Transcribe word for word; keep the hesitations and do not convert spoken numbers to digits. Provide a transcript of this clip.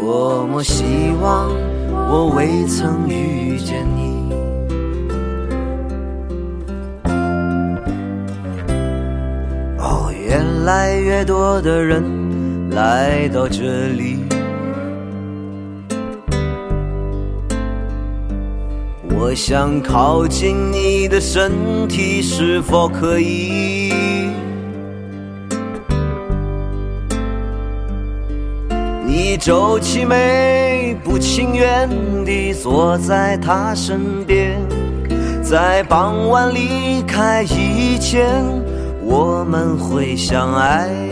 多么希望我未曾遇见你。哦，越来越多的人来到这里，我想靠近你的身体，是否可以？你皱起眉，不情愿地坐在他身边，在傍晚离开以前，我们会相爱。